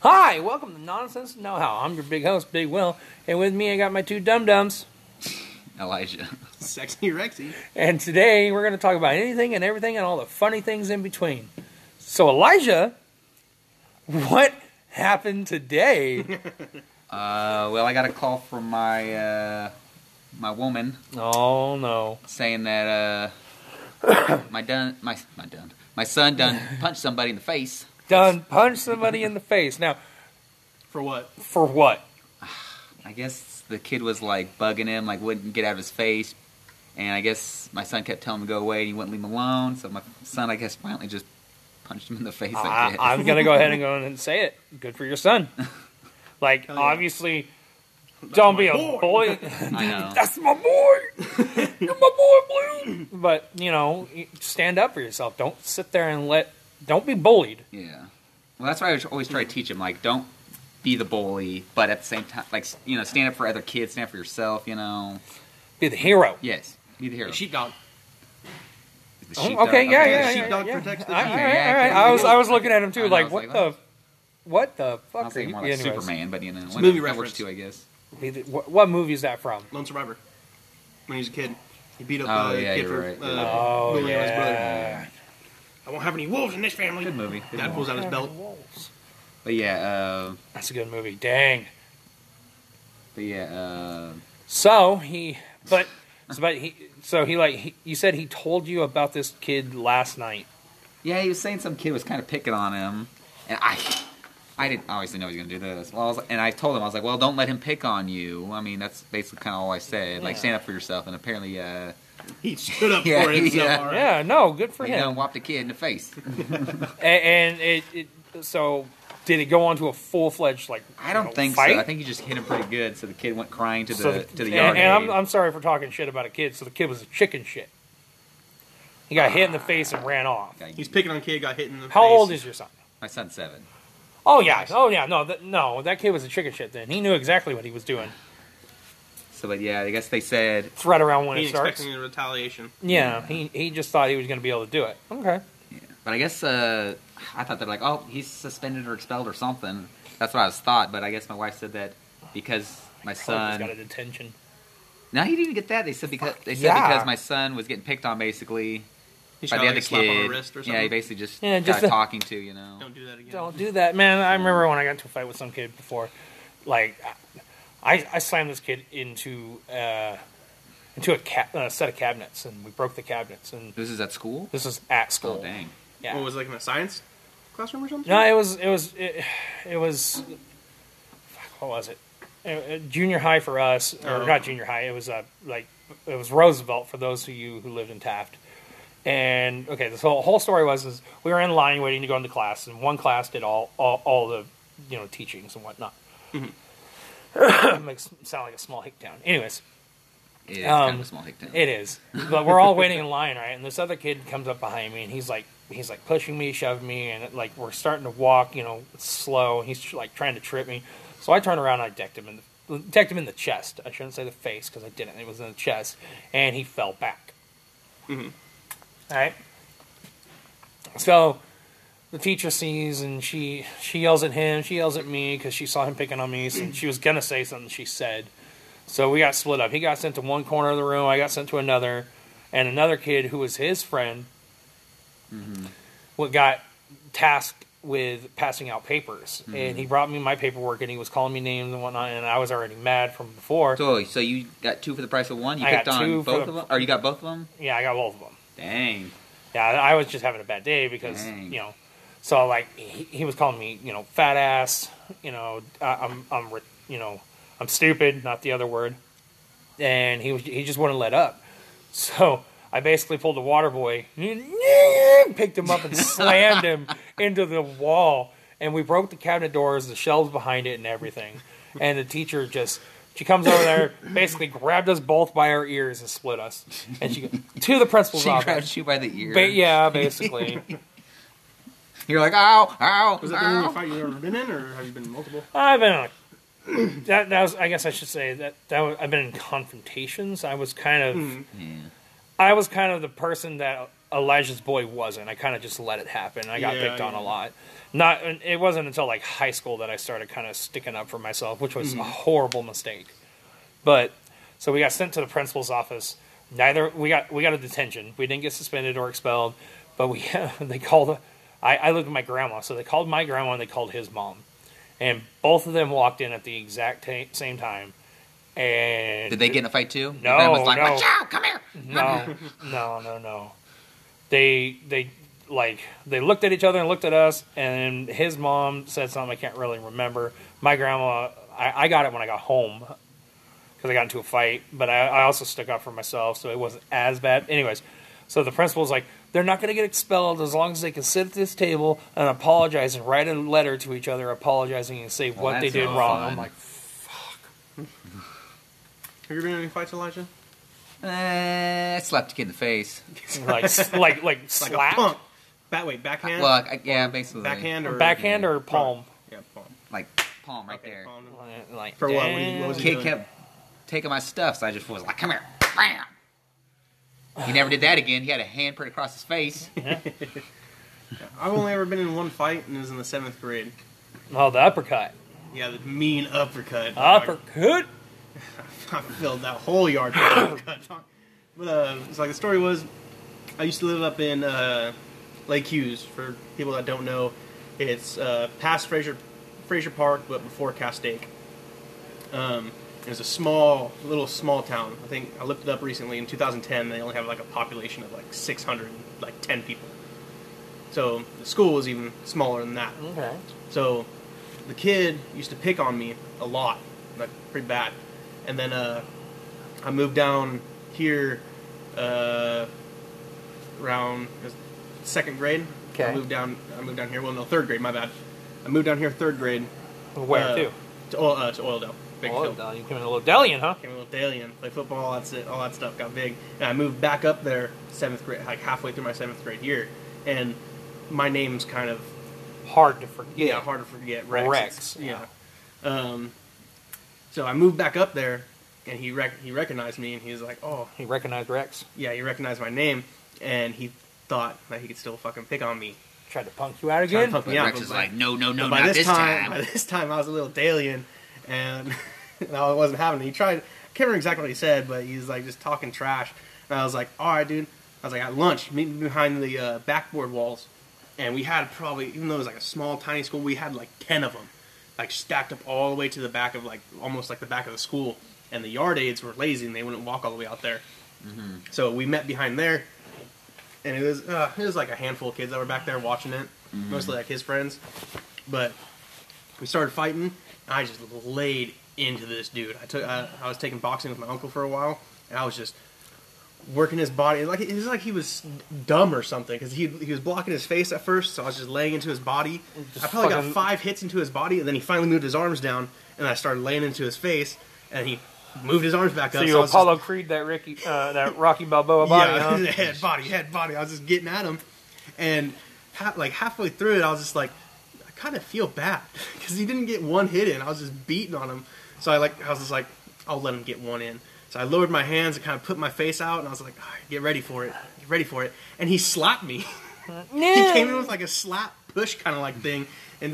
Hi, welcome to Nonsense Know-How. I'm your big host, Big Will, and with me I got my two dum-dums. Elijah. Sexy Rexy. And today we're going to talk about anything and everything and all the funny things in between. So Elijah, what happened today? Well, I got a call from my woman Oh no. saying that my son done punched somebody in the face. Done punched somebody in the face. Now, For what? for what? I guess the kid was like bugging him, like wouldn't get out of his face, and I guess my son kept telling him to go away and he wouldn't leave him alone. So my son, I guess, finally just punched him in the face. I guess. I'm going to go ahead and go and say it. Good for your son. Like, Hell yeah. obviously, don't be a boy. boy. I know. That's my boy. You're my boy, Blue. But, you know, stand up for yourself. Don't sit there and don't be bullied. Yeah. Well, that's why I always try to teach him, like, don't be the bully, but at the same time, like, you know, stand up for other kids, stand up for yourself, you know. Be the hero. Yes, be the hero. Sheepdog. The Oh, sheepdog. okay, yeah, the yeah, sheepdog yeah. protects the All sheep. right, Yeah, all right. okay. I was looking at him, too, I know, like, I was what like, the I fuck was are thinking you? more like Anyways. Superman, but, you know, It's a movie that works reference. too, I guess. What movie is that from? Lone Survivor. When he was a kid. He beat up Oh, a yeah, kid you're for right. Oh, bullying his brother. yeah. I won't have any wolves in this family. Good movie. Good Dad movie. pulls out his belt. But yeah, That's a good movie. Dang. so You said he told you about this kid last night. yeah, he was saying some kid was kind of picking on him, and I didn't obviously know he was going to do this. Well, I told him, I was like, well, don't let him pick on you. I mean, that's basically kind of all I said. Like, Yeah. stand up for yourself, and apparently, He stood up Yeah, for himself. yeah. All right. Yeah, no, good for he him. done whopped a kid in the face. And so did it go on to a full-fledged I don't think fight? so. I think he just hit him pretty good, so the kid went crying to So the yard. and I'm sorry for talking shit about a kid. So the kid was a chicken shit. He got hit in the face and ran off. He's picking on a kid, got hit in the face. How old is your son? My son's 7. Oh yeah, no, that kid was a chicken shit. Then he knew exactly what he was doing. So, but yeah, I guess they said. It's right around when He's it starts. expecting a retaliation. Yeah, he just thought he was going to be able to do it. Okay. Yeah. But I guess I thought they're like, oh, he's suspended or expelled or something. That's what I was thought. But I guess my wife said that because my He's son. got a detention. No, he didn't even get that. They said because yeah. because my son was getting picked on basically He by shot the like other a slap on kid. the wrist or something. Yeah, he basically just Yeah, just got a- talking to, you know. Don't do that again. Don't do that, man. I remember when I got into a fight with some kid before. Like, I slammed this kid into a set of cabinets, and we broke the cabinets. And This is at school. this was at school. Oh dang! Yeah. What was it, like in a science classroom or something? No, it was. What was it? Junior high for us, or Oh. not junior high. It was it was Roosevelt for those of you who lived in Taft. And okay, this whole story was we were in line waiting to go into class, and one class did all the teachings and whatnot. Makes it sound like a small hick town. Anyways, It is kind of a small hick town. it is. But we're all waiting in line, right? And this other kid comes up behind me, and he's like pushing me, shoving me, and like we're starting to walk, slow. And he's like trying to trip me. So I turned around and I decked him in the chest. I shouldn't say the face because I didn't. It was in the chest, and he fell back. Mhm. All right. So the teacher sees, and she yells at him. She yells at me because she saw him picking on me. So she was gonna say something. She said. So we got split up. He got sent to one corner of the room. I got sent to another. And another kid who was his friend got tasked with passing out papers. And he brought me my paperwork, and he was calling me names and whatnot, and I was already mad from before. So you got 2 for the price of 1? You I picked got 2 on for both the- of them? Or you got both of them? Yeah, I got both of them. Dang. Yeah, I was just having a bad day because, Dang. so like he was calling me, fat ass, I'm stupid, not the other word. And he just wouldn't let up. So I basically pulled the water boy, picked him up and slammed him into the wall. And we broke the cabinet doors, the shelves behind it and everything. And the teacher she comes over there, basically grabbed us both by our ears and split us. And she goes, to the principal's She office. grabbed you by the ear. Yeah, basically. You're like, ow, ow, Was that the only ow. fight you've ever been in, or have you been in multiple? I've been on that was. I guess I should say I've been in confrontations. I was kind of Yeah. I was kind of the person that Elijah's boy wasn't. I kind of just let it happen. I got Yeah, picked on yeah. a lot. It wasn't until like high school that I started kind of sticking up for myself, which was a horrible mistake. But so we got sent to the principal's office. We got a detention. We didn't get suspended or expelled, but they called. I lived with my grandma, so they called my grandma and they called his mom, and both of them walked in at the exact same time. And Did they get in a fight too? No, Your grandma's like, no. watch out, come here. No. They looked at each other and looked at us, and his mom said something I can't really remember. My grandma, I got it when I got home because I got into a fight, but I also stuck up for myself, so it wasn't as bad. Anyways, so the principal's like, they're not going to get expelled as long as they can sit at this table and apologize and write a letter to each other apologizing and say what they that's did no wrong. fun. I'm like, Have you been in any fights, Elijah? I slapped a kid in the face. Like slap? a pump. Backhand? Well, yeah, basically. Backhand or... Backhand or palm? Yeah, palm. Like, palm right Okay, there. palm. Like, For what? damn. What was he Kid doing? kept taking my stuff, so I just was like, come here. Bam! He never did that again. He had a handprint across his face. I've only ever been in one fight, and it was in the 7th grade. Oh, the uppercut. Yeah, the mean uppercut. Uppercut? I filled that whole yard with uppercut. But it's like the story was, I used to live up in Lake Hughes. For people that don't know, it's past Fraser Park, but before Castaic. It's a small town. I think I looked it up recently. In 2010, they only have like a population of like 610 people. So the school was even smaller than that. Okay. So the kid used to pick on me a lot, like pretty bad. And then I moved down here around 2nd grade. Okay. I moved down here. Well, no, 3rd grade. My bad. I moved down here 3rd grade. Where to? To Oildale. Big Oh, field. you came in a little Delian, huh? Came a little Dalian, play football, that's it, all that stuff got big. And I moved back up there 7th grade, like halfway through my 7th grade year. And my name's kind of Hard to forget. yeah, hard to forget. Rex. Rex, Yeah. So I moved back up there, and he recognized me, and he was like, "Oh, He recognized Rex. yeah," he recognized my name, and he thought that he could still fucking pick on me. Tried to punk you out Trying to again. punk But me out, Rex but is by- like, no, but not by this time. By this time, I was a little Dalian, and I wasn't having it. He tried. I can't remember exactly what he said, but he was like just talking trash, and I was like, "All right, dude." I was like, "At lunch, meet me behind the backboard walls." And we had probably, even though it was like a small, tiny school, we had like 10 of them, like stacked up all the way to the back of like, almost like the back of the school. And the yard aides were lazy and they wouldn't walk all the way out there. Mm-hmm. So we met behind there, and it was like a handful of kids that were back there watching it, mostly like his friends. But we started fighting, and I just laid into this dude. I was taking boxing with my uncle for a while, and I was just working his body. It was like he was dumb or something, because he was blocking his face at first, so I was just laying into his body. Just I probably got fucking- 5 hits into his body, and then he finally moved his arms down, and I started laying into his face, and he moved his arms back So up. you I was Apollo Creed that Rocky Balboa body, huh? head body. I was just getting at him, and halfway through it, I was just like, I kind of feel bad because he didn't get one hit in. I was just beating on him, so I was just like, I'll let him get one in. So I lowered my hands and kind of put my face out, and I was like, all right, get ready for it. And he slapped me. He came in with like a slap push kind of like thing, and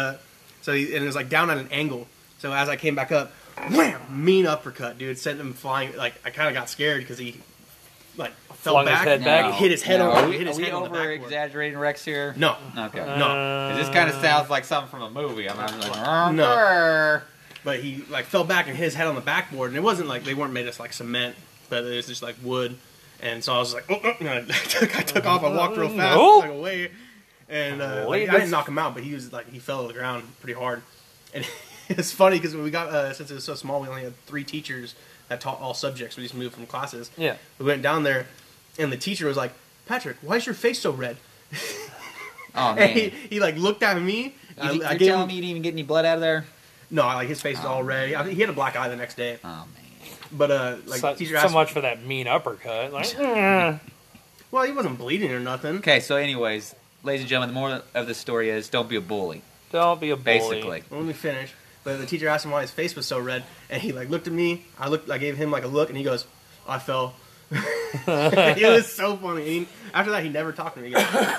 it was like down at an angle. So as I came back up, wham, mean uppercut, dude, sent him flying. Like I kind of got scared because he like fell Flung his back, head back? He hit his head No. on. Are He hit his head on the over backboard. exaggerating Rex here? No, Okay. no. 'Cause this kind of sounds like something from a movie. I'm like, No. But he like fell back and hit his head on the backboard, and it wasn't like they weren't made of like cement, but it was just like wood. And so I was like, and I took off. I walked real fast, Nope. like away, and Holy I didn't knock him out, but he was like he fell to the ground pretty hard. And it's funny because when we got since it was so small, we only had 3 teachers that taught all subjects. We just moved from classes. Yeah. We went down there, and the teacher was like, "Patrick, why is your face so red?" oh, man. And he like looked at me. You're I gave telling him, me you didn't even get any blood out of there? no, like his face was all red. I think he had a black eye the next day. Oh, man. But like So, teacher so asked, much for that mean uppercut. Like, well, he wasn't bleeding or nothing. Okay, so anyways, ladies and gentlemen, the moral of the story is don't be a bully, don't be a bully. basically. Let me finish. But the teacher asked him why his face was so red, and he like looked at me. I gave him like a look, and he goes, "I fell." It was so funny. After that, he never talked to me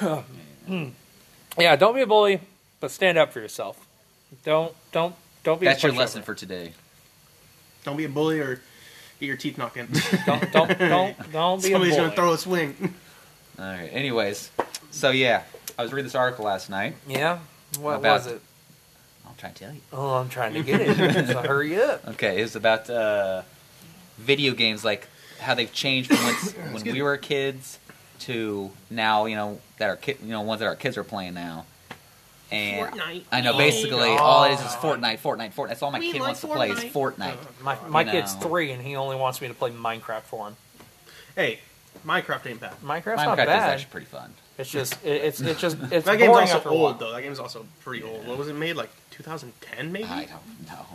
again. Yeah, don't be a bully, but stand up for yourself. Don't be. That's a your lesson pushover. for today. Don't be a bully or get your teeth knocked in. Don't be a Somebody's bully. gonna throw a swing. All right. Anyways, so yeah, I was reading this article last night. Yeah. What About- was it? I'll try to tell you. Oh, I'm trying to get it. So hurry up. Okay, it was about video games, like how they've changed from when we were kids to now. You know that our ones that our kids are playing now. And Fortnite. I know Oh, basically God. all it is Fortnite. That's all my We kid like wants to play is Fortnite. Fortnite. My You kid's know. 3, and he only wants me to play Minecraft for him. Hey, Minecraft ain't bad. Minecraft's Minecraft not is bad. actually pretty fun. It's just it's That boring game's also after a while. old though. That game's also pretty old. What was it made? Like 2010 maybe? I don't know.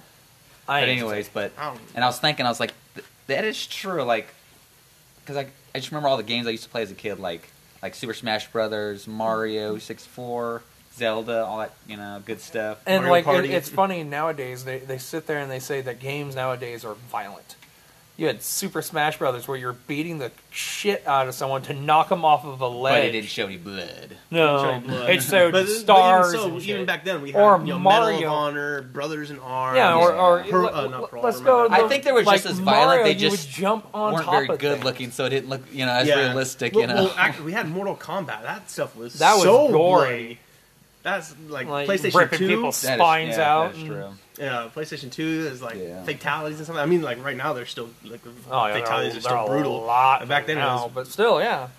I But ain't- anyways, I don't and I was thinking, I was like, that is true, like, because I just remember all the games I used to play as a kid, like Super Smash Brothers, Mario 64, Zelda, all that, good stuff. And Mario like Party. it's funny nowadays they sit there and they say that games nowadays are violent. You had Super Smash Brothers where you're beating the shit out of someone to knock them off of a ledge. But it didn't show any blood. No, Show blood. it showed But stars. even so, and shit. even back then we had Or Medal Mario. of Honor, Brothers in Arms. Yeah, or not Pearl let's Harbor, go. my bad. I think they were like just as violent, Mario, they you just would jump on weren't top very of good things. looking, so it didn't look, as realistic, Well, actually, we had Mortal Kombat. That stuff was That was so gory. bloody. That's like Like PlayStation ripping 2. people's That is- spines yeah, out. That's and- true. Yeah, PlayStation 2 is like Yeah. fatalities and something. I mean, like right now they're still like Oh yeah, fatalities are they're still a brutal. lot Back then it now, was- but still, yeah.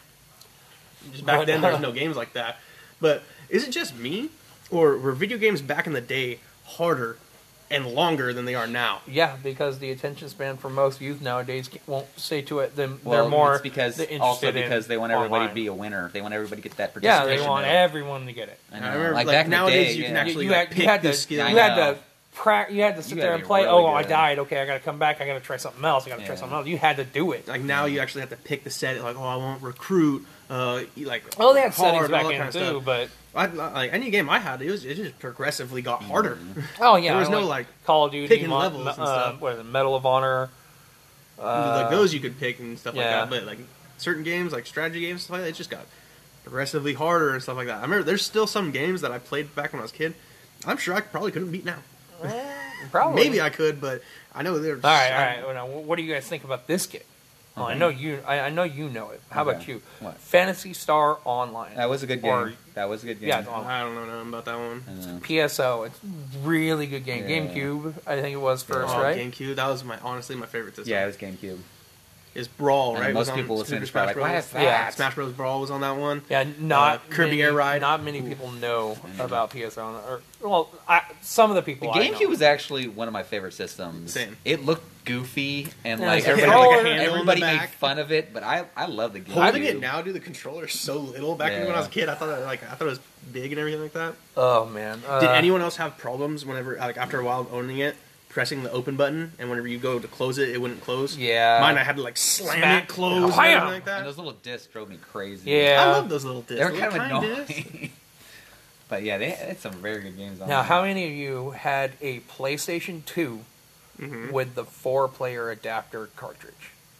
Just back But, then there was no games like that. But is it just me, or were video games back in the day harder and longer than they are now? Yeah, because the attention span for most youth nowadays won't stay to it. They're Well, more it's because interested also in because they want everybody online. to be a winner. They want everybody to get that Yeah, participation. they want medal. everyone to get it. I know. I remember, like like, back in the nowadays day, you can yeah. actually you like, pick had the to, skill. you had know. to you had to sit You there gotta and be play. really Oh, I good. died. Okay, I got to come back. I got to try something else. I got to try Yeah. something else. You had to do it. Like now you actually have to pick the set. Like, oh, I want recruit. Like, Oh, they had hard, settings all back that in kind of too, stuff. but Like any game I had, it just progressively got harder. oh yeah, There was no like Call of Duty, picking levels and stuff. what is it, Medal of Honor. like those you could pick and stuff yeah. like that. But like certain games, like strategy games, stuff like that, it just got progressively harder and stuff like that. I remember there's still some games that I played back when I was a kid. I'm sure I probably couldn't beat now. Probably. Maybe I could, but I know they're. All right. Well, now, what do you guys think about this game? Well, I Okay. know you. I know you know it. How about Okay. you? What? Phantasy Star Online. That was a good game. Or- That was a good game. Yeah, it's on I don't know nothing about that one. I know. PSO. It's really good game. Yeah. GameCube. I think it was first, Oh, right? GameCube. That was honestly my favorite system. Yeah, it was GameCube. Is Brawl, And right? most Was on people Super listen to Smash like, why Bros. is that? Yeah. Smash Bros. Brawl was on that one. Yeah, not Kirby many, Air Ride. Not many people know about PSO. Or well, some of the The people. I know. GameCube was actually one of my favorite systems. Same. It looked goofy and Yeah, like it's a everybody, controller. Like a handle in everybody the made back. fun of it, but I love the GameCube. Holding it now, dude, the controller is so little. Back when I was a kid, I thought it was big and everything like that. Oh man. Did anyone else have problems whenever, like after a while of owning it, pressing the open button, and whenever you go to close it, it wouldn't close? Yeah. Mine, I had to like slam Smack. it closed Wham! and everything like And that. those little discs drove me crazy. Yeah. I love those little discs. They're Little kind of tiny annoying. discs. But yeah, they had some very good games on Now, there. how many of you had a PlayStation 2 Mhm. with the 4-player adapter cartridge?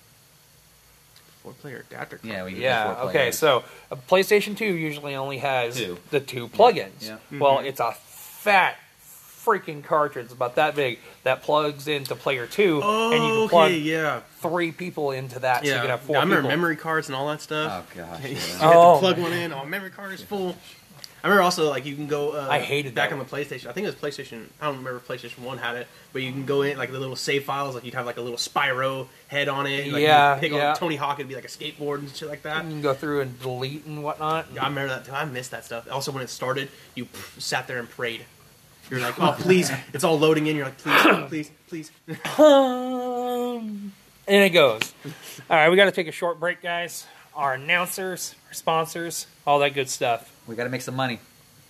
4-player adapter. Yeah, we Yeah. Okay. So a PlayStation 2 usually only has Two. the 2 plugins. Yeah. Well, it's a fat freaking cartridge about that big that plugs into player 2, Oh, and you can okay, plug yeah. 3 people into that, so Yeah, you can have 4 I remember people. memory cards and all that stuff. Oh gosh. You Yeah. had Oh, to plug man. one in. Oh, memory card is full. I remember also like you can go. I hated back that on the PlayStation. I think it was PlayStation. I don't remember if PlayStation 1 had it, but you can go in like the little save files. Like you'd have like a little Spyro head on it. Like, Yeah, you'd pick yeah. on Tony Hawk. It'd be like a skateboard and shit like that. You can go through and delete and whatnot. I remember that too. I missed that stuff. Also, when it started, you sat there and prayed. You're like, oh please, it's all loading in. You're like, please, please, please. And it goes. All right, we got to take a short break, guys. Our announcers, our sponsors, all that good stuff. We got to make some money.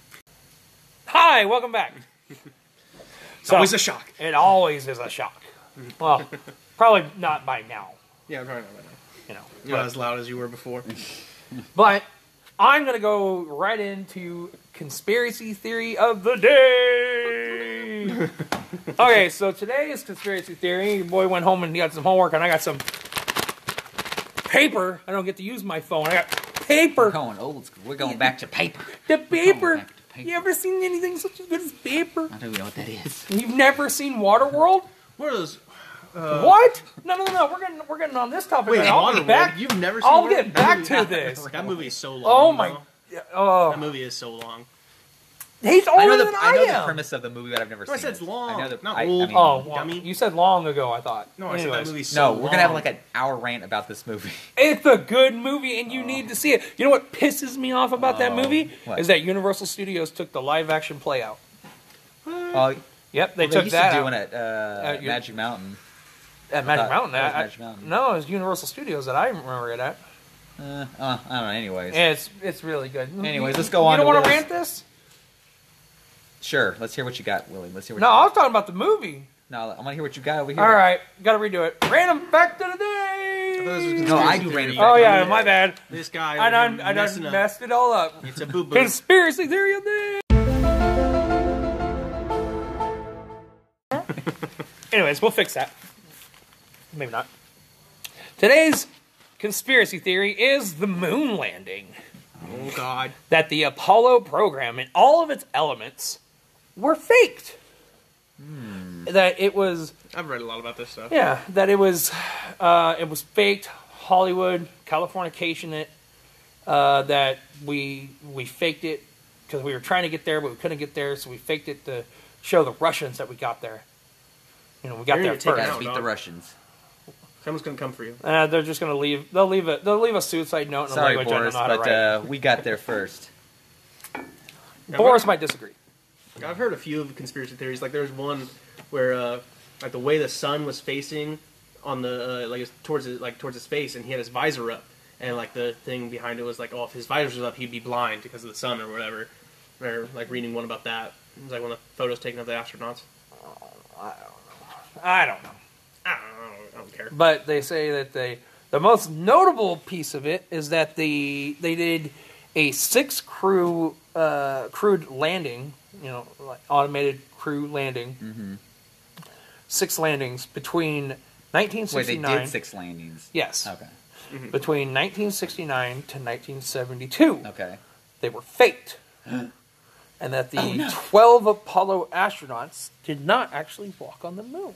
Hi, welcome back. It's always a shock. It always is a shock. Well, probably not by now, Yeah, I'm probably not right now. you know. You're not as loud as you were before. But I'm going to go right into conspiracy theory of the day. Okay, so today's conspiracy theory, your boy went home and he got some homework, and I got some paper. I don't get to use my phone. I got We're paper. going old school. We're going back to paper. The Going paper. back to paper. You ever seen anything such as good as paper? I don't even know what that is. You've never seen Waterworld? What are those? What? No. We're getting on this topic. Wait, now. I'll get Waterworld? back. You've never seen I'll Waterworld? get back That to movie- this. That movie is so long. Oh my. bro. Oh, That movie is so long. he's I older know than I know the am. premise of the movie, but I've never No, I seen said it. it's long, I know the, not I old. mean, Oh, well, Dummy. you said long ago. I thought. No, I said that Anyways. movie's so no, long. we're gonna have like an hour rant about this movie. It's a good movie, and you need to see it. You know what pisses me off about that movie what? is that Universal Studios took the live-action play out. Oh, Yep, they they took used that to out. doing it at you- Magic Mountain. At Magic thought Mountain. that was I- Magic Mountain. No, it was Universal Studios that I remember it at. I don't know. Anyways, And it's really good. Anyways, let's go on You don't to want to Will's. rant this? sure. Let's hear what you got, Willie. Let's hear what. No, you I got. was talking about the movie. No, I want to hear what you got over here. All right, got to redo it. Random fact of the I thought this was day. No, I conspiracy do theory. random Oh fact. yeah, my bad. This guy I done messing up. messed it all up. It's a boo boo. Conspiracy theory of the day. Anyways, we'll fix that. Maybe not. Today's conspiracy theory is the moon landing. Oh God. That the Apollo program and all of its elements were faked. That it was, I've read a lot about this stuff. yeah, that it was faked. Hollywood, Californication it. That we faked it because we were trying to get there, but we couldn't get there, so we faked it to show the Russians that we got there. You know, we got They're there gonna take first. it Gotta out. beat the Russians. Someone's gonna come for you. They're just gonna leave. They'll leave a suicide note in a Sorry, language I Boris, don't know how to write. but we got there first. Boris might disagree. I've heard a few of conspiracy theories. Like there's one where like the way the sun was facing on the towards his face, and he had his visor up, and like the thing behind it was like, oh, if his visor was up, he'd be blind because of the sun or whatever. Or like reading one about that. It was like one of the photos taken of the astronauts. I don't know. I don't care. But they say that the most notable piece of it is that they did a 6 crewed landing, like automated crew landing. Mm-hmm. 6 landings between Wait, they 1969. did 6 landings. Yes. Okay. Between 1969 to 1972. Okay. They were faked. And that the Oh, no. 12 Apollo astronauts did not actually walk on the moon.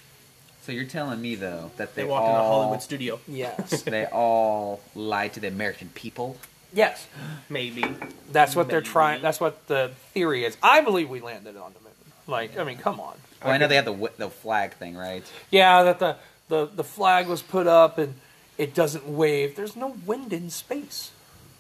So you're telling me though that They they walked in a Hollywood studio. Yes. they all lied to the American people? Yes. Maybe. That's what they're Maybe. trying. That's what the theory is. I believe we landed on the moon. Like, I mean, come on. Well, I know they have the flag thing, right? Yeah, that the flag was put up and it doesn't wave. There's no wind in space.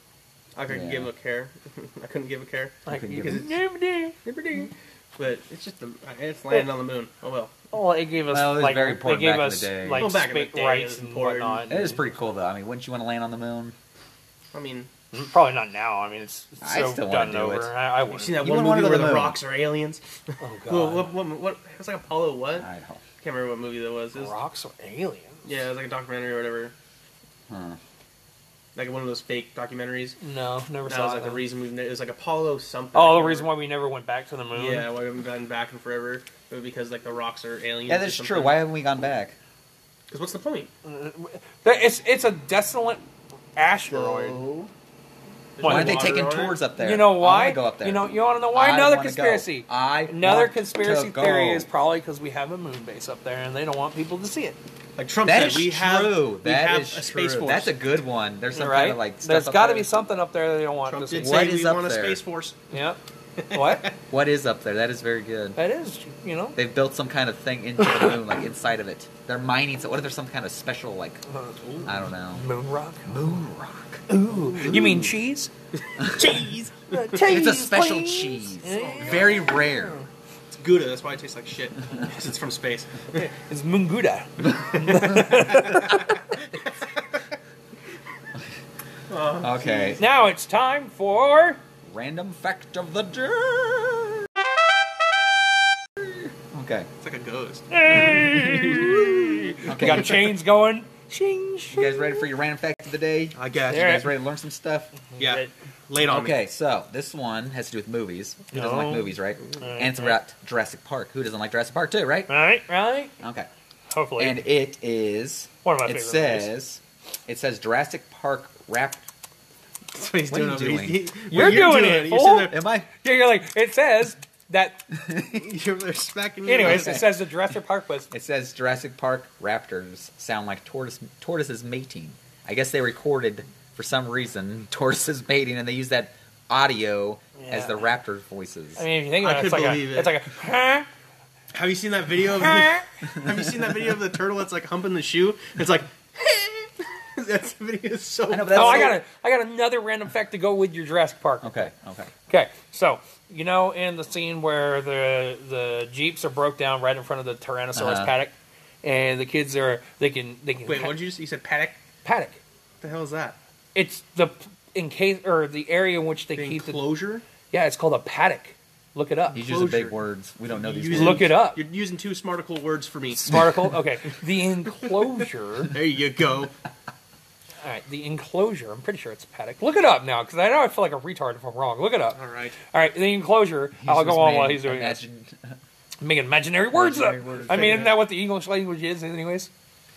I couldn't Yeah. give a care. I couldn't give a care. Like, couldn't you give can, But it's just it's landing on the moon. Oh well. well, it gave us Well, it was like very important they gave back in us the day. like Well, back in the space day, it rights was and important. whatnot. It is pretty cool though. I mean, wouldn't you want to land on the moon? I mean, Probably not now. I mean, it's I so still wanna done do over. it. I you wouldn't. seen that You one wouldn't wanna movie go where to the the moon. rocks are aliens? Oh Well, god, what? It was like Apollo what? I I don't. can't remember what movie that was. It was rocks are aliens. yeah, it was like a documentary or whatever. Huh. Like one of those fake documentaries. No, never That saw was like that. the reason we. It was like Apollo something. Oh, the reason why we never went back to the moon. Yeah, why we haven't gone back in forever? But because like the rocks are aliens. Yeah, that's true. Why haven't we gone back? Because what's the point? It's a desolate asteroid. Why aren't they Water taking on it? tours up there? You know I why? wanna go up there. You want to know why? I Another wanna conspiracy. Go. I Another want conspiracy to go. theory is probably because we have a moon base up there and they don't want people to see it. Like Trump That said, is we true. have That is a space true. force. That's a good one. There's some right? kind of like. There's stuff got to up be there. something up there that they don't want Trump to see. did What say is we up want a there? space force. Yep. What? What is up there? That is very good. That is, They've built some kind of thing into the moon, like inside of it. They're mining. So what if there's some kind of special, like, I don't know, moon rock. moon rock? Ooh, you mean cheese? Cheese. It's a special cheese, very rare. It's Gouda. That's why it tastes like shit. 'Cause it's from space. It's moon gouda. Okay, Now it's time for random fact of the day. Okay, It's like a ghost. We okay. got chains going. Shing, You shing. guys ready for your random fact of the day? I guess. You guys ready to learn some stuff? Yeah. Late on me. Okay, so this one has to do with movies. Who doesn't like No. movies, right? And it's about Jurassic Park. Who doesn't like Jurassic Park too, right? Right. Okay. Hopefully. And it is. One of my It favorite movies. says It says Jurassic Park rap. That's what he's What are doing. you over doing? there. You're doing it, You're fool. sitting Am I? Yeah, you're like, it says that. there, you're there smacking your Anyways, nose. it says the Jurassic Park was. It says Jurassic Park raptors sound like tortoises mating. I guess they recorded, for some reason, tortoises mating, and they use that audio as the raptors' voices. I mean, if you think I about it, could believe it. it's like a. Have you seen that video? Have you seen that video of the turtle that's like humping the shoe? It's like. That video is so. I know, but that's Oh, so- I got another random fact to go with your Jurassic Park. Okay. Okay, so you know in the scene where the Jeeps are broke down right in front of the Tyrannosaurus paddock, and the kids are they can Wait, what did you say? You said paddock? paddock. What the hell is that? It's the the area in which they The keep enclosure? yeah, it's called a paddock. Look it up. He's using big Closure. words. We don't know these Using- words. Look it up. You're using two smarticle words for me. Smarticle. Okay, the enclosure. There you go. All right, the enclosure. I'm pretty sure it's a paddock. Look it up now, because I know I feel like a retard if I'm wrong. Look it up. All right. All right, the enclosure. I'll go on while he's doing that. imagine, Making imaginary words up. Imaginary words. I mean, isn't that what the English language is, anyways?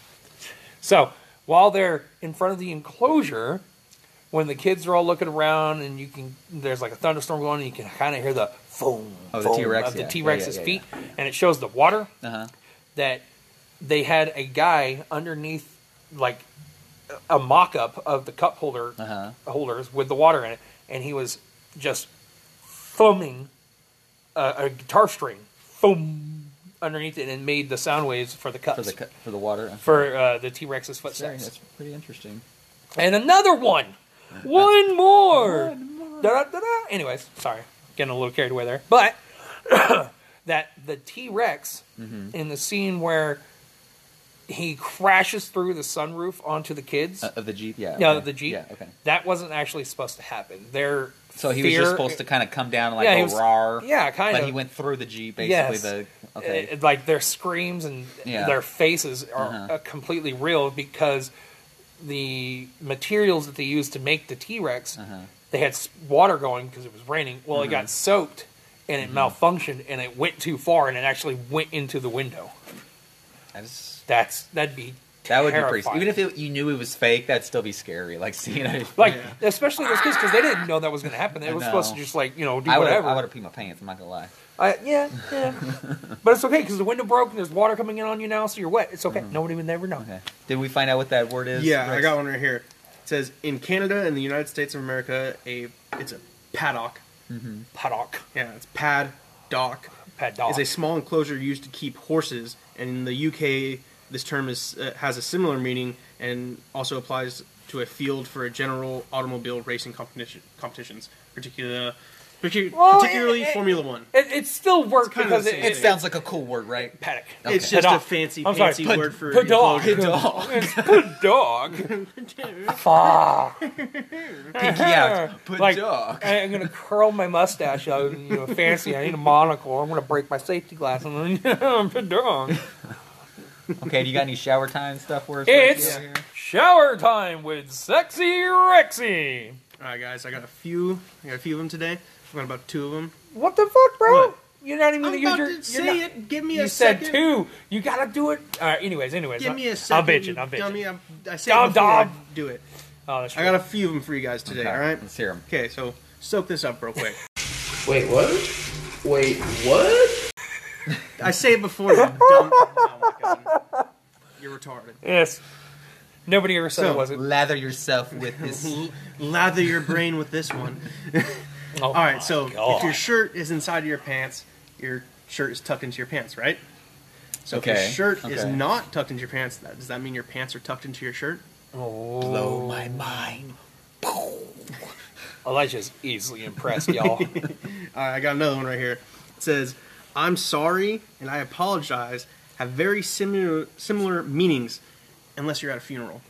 So while they're in front of the enclosure, when the kids are all looking around, and there's like a thunderstorm going, and you can kind of hear the foam, Oh, the foam T-Rex, of the yeah. T-Rex's Yeah. feet, and it shows the water Uh-huh. that they had a guy underneath, like a mock-up of the cup holder holders with the water in it, and he was just foaming a guitar string, foam, underneath it, and made the sound waves for the cups For the water. for the T-Rex's Sorry, footsteps. that's pretty interesting. And another one, one more. Da-da-da-da. Anyways, sorry, getting a little carried away there, but that the T-Rex in the scene where he crashes through the sunroof onto the kids. Of the Jeep, yeah. Yeah, okay. the Jeep. Yeah, okay. That wasn't actually supposed to happen. So he was just supposed to kind of come down and like Yeah, he go was- rawr. yeah, kind But of. he went through the Jeep, basically. Yes. Like their screams and Yeah. their faces are completely real because the materials that they used to make the T-Rex, they had water going because it was raining. Well, it got soaked and it malfunctioned and it went too far and it actually went into the window. That'd be That would be terrifying. pretty. Even if you knew it was fake, that'd still be scary. Like seeing it. Like, especially those kids, because they didn't know that was going to happen. They were supposed to just, like, do I would whatever. have peed my pants. I'm not gonna lie. Yeah. But it's okay, because the window broke and there's water coming in on you now, so you're wet. It's okay. Nobody would never know. Okay. Did we find out what that word is? Yeah, I Rex? got one right here. It says, in Canada and the United States of America, it's a paddock. Paddock. Yeah, it's paddock. Paddock. Is a small enclosure used to keep horses. And in the UK, this term has a similar meaning and also applies to a field for a general automobile racing competitions, particularly Formula One. It still works kind of because the same It sounds like a cool word, right? paddock. It's just Paddock. a fancy I'm sorry, word for paddock. enclosure. It's paddock. Fuck. Pinky out. Like, Paddock. I'm gonna curl my mustache out, and, fancy. I need a monocle. I'm gonna break my safety glass, and then paddock. Okay, do you got any shower time stuff for us? It's shower time with Sexy Rexy. All right, guys, I got a few of them today. I've got about 2 of them. What the fuck, bro? What? You're not even I'm gonna use about your. to you're say not- it. Give me You a said second. 2. You gotta do it. All right. Anyways. Give me a I'm second. bitching. Dummy. I said Dom, it before I Dom. do it. Oh, that's I got a few of them for you guys today. Okay, All right. let's hear them. Okay, so soak this up real quick. Wait, what? Wait, what? I say it before. You dumb. Oh my god. You're retarded. Yes. Nobody ever said So, it wasn't. Lather yourself with this. Lather your brain with this one. Oh, All right, so God. if your shirt is inside of your pants, your shirt is tucked into your pants, right? So if your Okay, shirt is okay. not tucked into your pants, does that mean your pants are tucked into your shirt? Blow my mind. Elijah's easily impressed, y'all. All right, I got another one right here. It says, "I'm sorry and I apologize" have very similar meanings, unless you're at a funeral.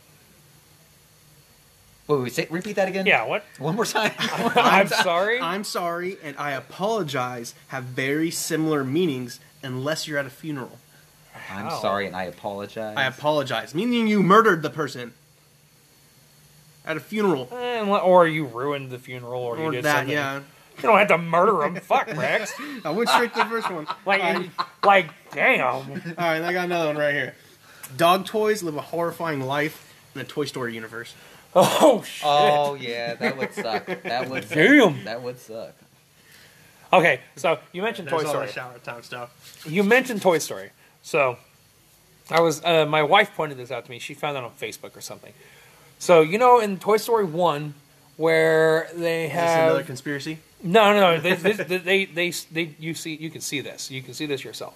Wait, repeat that again? Yeah. What? One more time. I'm sorry. I'm sorry and I apologize have very similar meanings, unless you're at a funeral. I'm How? sorry and I apologize. I apologize, meaning you murdered the person at a funeral. Or you ruined the funeral, or you Or did that, something. yeah. You don't have to murder him. Fuck, Rex. I went straight to the first one. Like, damn. All right, I got another one right here. Dog toys live a horrifying life in the Toy Story universe. Oh shit! Oh yeah, that would suck. That would suck. Damn. That would suck. Okay, so you mentioned There's Toy all Story. the shower time stuff. You mentioned Toy Story. So I was my wife pointed this out to me. She found it on Facebook or something. So in Toy Story 1 where they Is this another have conspiracy? no they you can see this. You can see this yourself.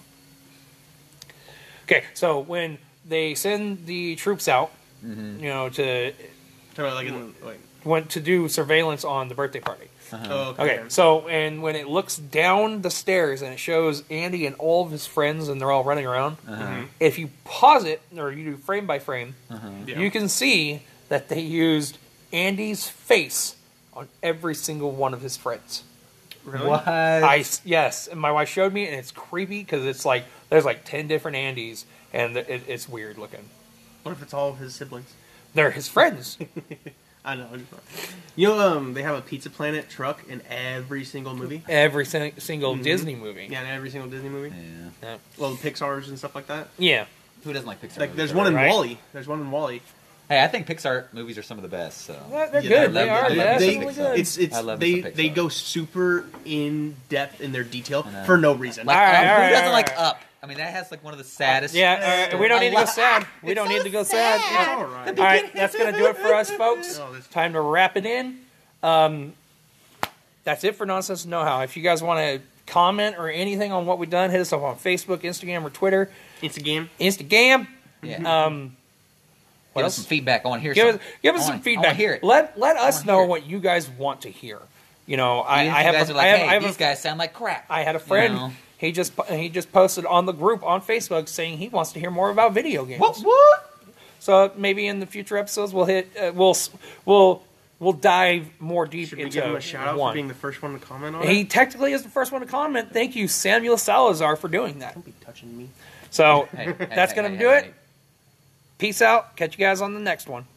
Okay, so when they send the troops out, to Talking about like in like. went to do surveillance on the birthday party. Oh, Okay, so and when it looks down the stairs and it shows Andy and all of his friends and they're all running around, if you pause it or you do frame by frame, Yeah. you can see that they used Andy's face on every single one of his friends. Really? What? Yes, and my wife showed me, and it's creepy because it's like there's like 10 different Andys, and it's weird looking. What if it's all of his siblings? They're his friends. I know. You know, they have a Pizza Planet truck in every single movie. Every single Disney movie. Yeah, in every single Disney movie. Yeah. Well, the Pixar's and stuff like that. Yeah. Who doesn't like Pixar? Like, movies, there's though, one in right? Wall-E. There's one in Wall-E. Hey, I think Pixar movies are some of the best. So They're Yeah, good. I They love are. them. They're They, absolutely good. it's I love they some Pixar. they go super in depth in their detail I know. for no reason. like, All right, who all right, doesn't all like right. Up? I mean, that has like one of the saddest. Yeah, we don't need to go sad. We It's don't so need to go sad. sad. All right. All right, that's going to do it for us, folks. Oh, this- Time to wrap it in. That's it for Nonsense Know How. If you guys want to comment or anything on what we've done, hit us up on Facebook, Instagram, or Twitter. Instagram. Instagram. Yeah. What Give else? us some feedback. I want to hear Give some. us I some wanna- feedback. I want to hear it. Let us wanna know hear it. what you guys want to hear. I You have guys a, are like, I have, hey, I have these a, guys sound like crap. I had a friend. You know? He just posted on the group on Facebook saying he wants to hear more about video games. What? So maybe in the future episodes we'll hit we'll dive more deep Should we into give him a shout out one. for being the first one to comment on He it? technically is the first one to comment. Thank you, Samuel Salazar, for doing that. Don't be touching me. So Hey, that's gonna do it. Peace out. Catch you guys on the next one.